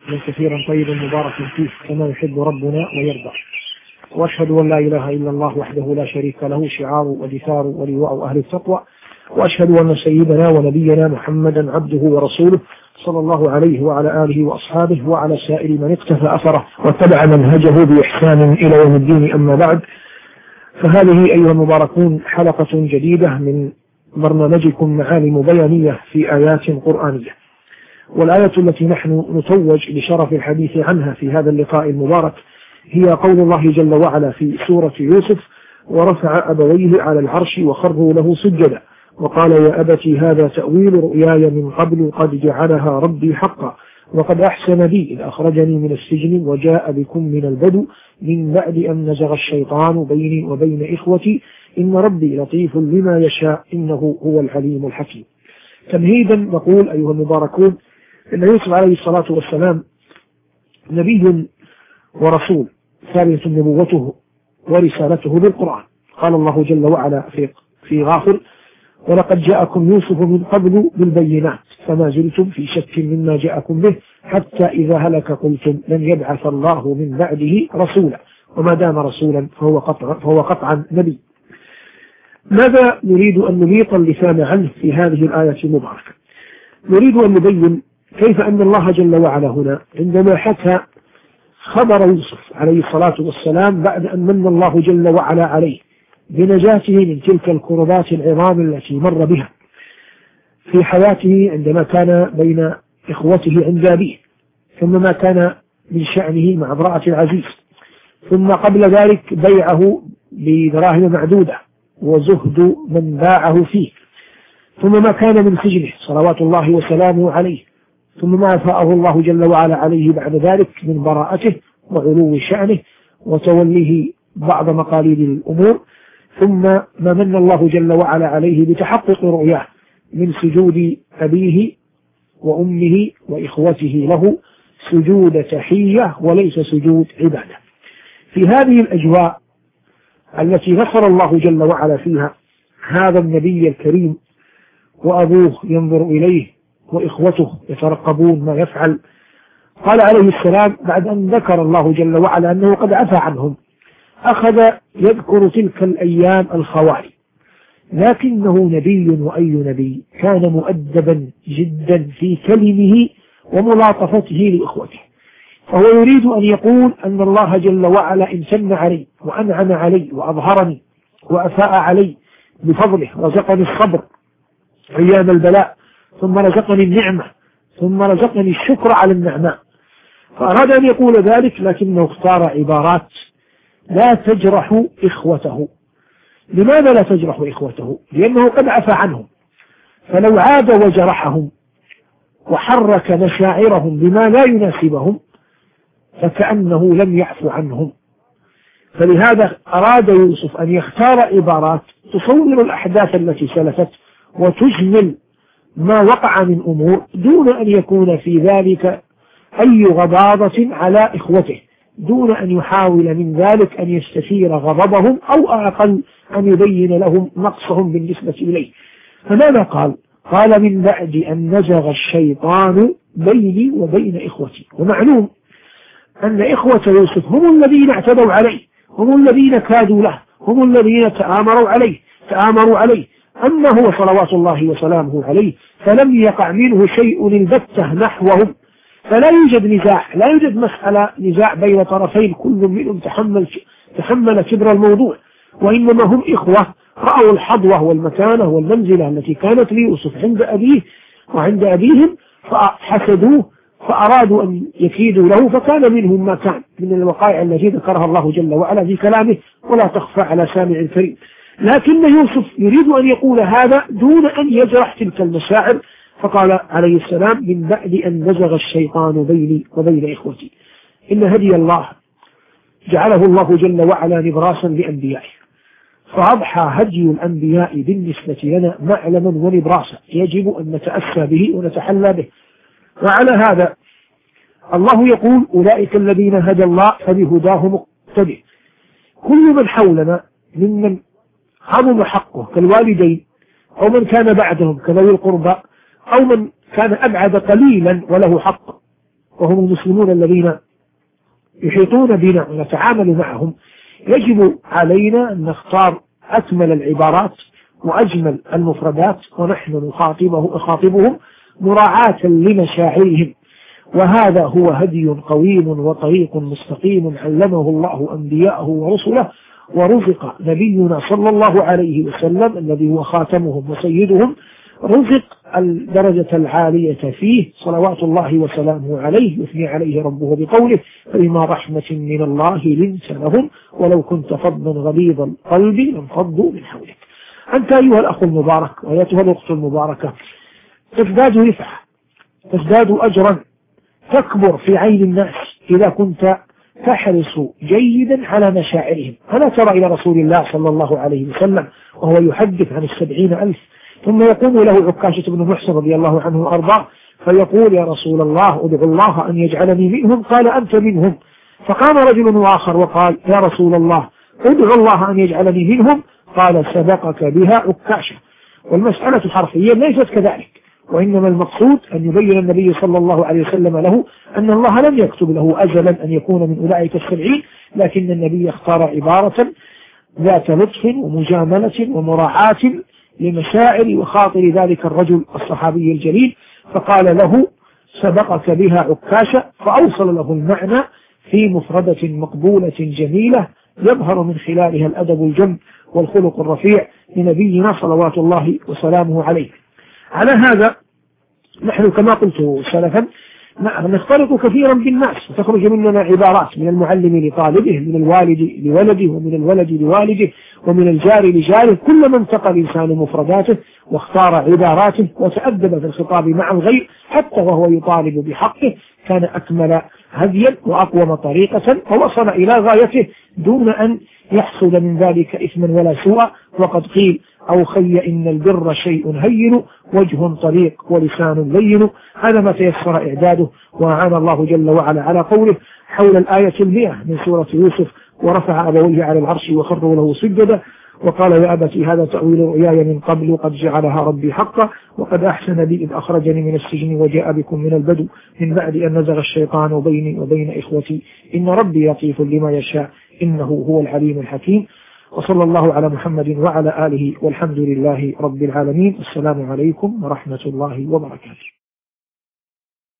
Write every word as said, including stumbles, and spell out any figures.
من كثيرا طيبا مباركا فيه كما يحب ربنا ويرضى. وأشهد أن لا إله إلا الله وحده لا شريك له شعار ودثار ولواء أهل التقوى. وأشهد أن سيدنا ونبينا محمدا عبده ورسوله صلى الله عليه وعلى آله وأصحابه وعلى سائر من اقتفى أثره واتبع منهجه بإحسان إلى يوم الدين. أما بعد، فهذه أيها المباركون حلقة جديدة من برنامجكم معالم بيانية في آيات قرآنية. والآية التي نحن نتوج لشرف الحديث عنها في هذا اللقاء المبارك هي قول الله جل وعلا في سورة يوسف: ورفع أبويه على العرش وخروا له سجدا وقال يا أبت هذا تأويل رؤياي من قبل قد جعلها ربي حقا وقد أحسن بي إذ أخرجني من السجن وجاء بكم من البدو من بعد أن نزغ الشيطان بيني وبين إخوتي إن ربي لطيف لما يشاء إنه هو العليم الحكيم. تمهيدا نقول أيها المباركون إن يوسف عليه الصلاة والسلام نبي ورسول ثابت نبوته ورسالته بالقرآن. قال الله جل وعلا في في غافر: ولقد جاءكم يوسف من قبل بالبينات فما زلتم في شك مما جاءكم به حتى إذا هلك قلتم لن يبعث الله من بعده رسولا وما دام رسولا فهو قطعا, فهو قطعا نبي. ماذا نريد أن نميط اللسان عنه في هذه الآية المباركة؟ نريد أن نبين كيف أن الله جل وعلا هنا عندما حكى خبر يوسف عليه الصلاة والسلام بعد أن من الله جل وعلا عليه بنجاته من تلك الكربات العظام التي مر بها في حياته عندما كان بين إخوته عند أبيه، ثم ما كان من شأنه مع امرأة العزيز، ثم قبل ذلك بيعه بدراهم معدودة وزهد من باعه فيه، ثم ما كان من سجنه صلوات الله وسلامه عليه، ثم ما أفاءه الله جل وعلا عليه بعد ذلك من براءته وعلو شأنه وتوليه بعض مقاليد الأمور، ثم ما من الله جل وعلا عليه بتحقق رؤياه من سجود أبيه وأمه وإخوته له سجود تحية وليس سجود عبادة. في هذه الأجواء التي نصر الله جل وعلا فيها هذا النبي الكريم وأبوه ينظر إليه وإخوته يترقبون ما يفعل، قال عليه السلام بعد أن ذكر الله جل وعلا أنه قد عفى عنهم أخذ يذكر تلك الأيام الخوالي، لكنه نبي وأي نبي كان مؤدبا جدا في كلمه وملاطفته لإخوته، فهو يريد أن يقول أن الله جل وعلا امتن علي وأنعم علي وأظهرني وأفاء علي بفضله، رزقني الصبر أيام البلاء، ثم رزقني النعمة، ثم رزقني الشكر على النعماء. فأراد أن يقول ذلك لكنه اختار عبارات لا تجرح إخوته. لماذا لا تجرح إخوته؟ لأنه قد عفى عنهم، فلو عاد وجرحهم وحرك مشاعرهم بما لا يناسبهم فكأنه لم يعفو عنهم. فلهذا أراد يوسف أن يختار عبارات تصور الأحداث التي سلفت وتجمل ما وقع من أمور دون أن يكون في ذلك أي غضاضة على إخوته، دون أن يحاول من ذلك أن يستثير غضبهم أو أقل أن يبين لهم نقصهم بالنسبة إليه. فماذا قال؟ قال من بعد أن نزغ الشيطان بيني وبين إخوتي. ومعلوم أن إخوة يوسف هم الذين اعتدوا عليه، هم الذين كادوا له، هم الذين تآمروا عليه تآمروا عليه أما هو صلوات الله وسلامه عليه فلم يقع منه شيء البتة نحوهم، فلا يوجد نزاع، لا يوجد مسألة نزاع بين طرفين كل منهم تحمل تحمل كبر الموضوع، وإنما هم إخوة رأوا الحظوة والمكانة والمنزلة التي كانت ليوسف عند أبيه وعند أبيهم فحسدوه فأرادوا أن يكيدوا له، فكان منهم ما كان من الوقائع التي ذكرها الله جل وعلا في كلامه ولا تخفى على سامع الكريم. لكن يوسف يريد أن يقول هذا دون أن يجرح تلك المشاعر، فقال عليه السلام من بعد أن نزغ الشيطان بيني وبين إخوتي. إن هدي الله جعله الله جل وعلا نبراسا لأنبيائه، فأضحى هدي الأنبياء بالنسبة لنا معلما ونبراسا يجب أن نتأسى به ونتحلى به. وعلى هذا الله يقول أولئك الذين هدى الله فبهداه مقتدي. كل من حولنا ممن عظم حقه كالوالدين أو من كان بعدهم كذوي القربى أو من كان أبعد قليلا وله حق وهم المسلمون الذين يحيطون بنا ونتعامل معهم، يجب علينا أن نختار أكمل العبارات وأجمل المفردات ونحن نخاطبه نخاطبهم مراعاة لمشاعرهم. وهذا هو هدي قويم وطريق مستقيم علمه الله أنبياءه ورسله، ورزق نبينا صلى الله عليه وسلم الذي هو خاتمهم وسيدهم رزق الدرجة العالية فيه صلوات الله وسلامه عليه، يثني عليه ربه بقوله: فبما رحمة من الله لنت لهم ولو كنت فظا غليظ القلب لانفضوا من حولك. أنت أيها الأخ المبارك وأيتها الأخت المباركة تزداد رفعة، تزداد أجرا، تكبر في عين الناس إذا كنت تحرص جيدا على مشاعرهم. ألا ترى إلى رسول الله صلى الله عليه وسلم وهو يحدث عن السبعين ألف، ثم يقوم له عكاشة بن محسن رضي الله عنه وأرضاه فيقول: يا رسول الله ادعو الله أن يجعلني منهم. قال: أنت منهم. فقام رجل آخر وقال: يا رسول الله ادعو الله أن يجعلني منهم. قال: سبقك بها عكاشة. والمسألة حرفيا ليست كذلك، وإنما المقصود أن يبين النبي صلى الله عليه وسلم له أن الله لم يكتب له أجلا أن يكون من أولئك السبعين، لكن النبي اختار عبارة ذات لطف ومجاملة ومراعاة لمشاعر وخاطر ذلك الرجل الصحابي الجليل، فقال له: سبقك بها عكاشة، فأوصل له المعنى في مفردة مقبولة جميلة يظهر من خلالها الأدب الجم والخلق الرفيع لنبينا صلوات الله وسلامه عليه. على هذا نحن كما قلت سلفا نختلط كثيرا بالناس، وتخرج مننا عبارات من المعلم لطالبه، من الوالد لولده، ومن الولد لوالده، ومن الجار لجاره، كلما انتقى الإنسان مفرداته واختار عباراته وتأدب في الخطاب مع الغير حتى وهو يطالب بحقه كان أكمل هديا وأقوم طريقة ووصل إلى غايته دون أن يحصل من ذلك إثما ولا سوء. وقد قيل: أو خي إن البر شيء هين وجه طريق ولسان لين. هذا ما تيسر إعداده، وأعان الله جل وعلا على قوله حول الآية المئة من سورة يوسف: ورفع أبويه على العرش وخروا له سجدا وقال: يا أبت هذا تأويل رؤياي من قبل قد جعلها ربي حقا وقد أحسن بي إذ أخرجني من السجن وجاء بكم من البدو من بعد أن نزغ الشيطان بيني وبين إخوتي إن ربي لطيف لما يشاء إنه هو العليم الحكيم. وصلى الله على محمد وعلى آله والحمد لله رب العالمين. السلام عليكم ورحمة الله وبركاته.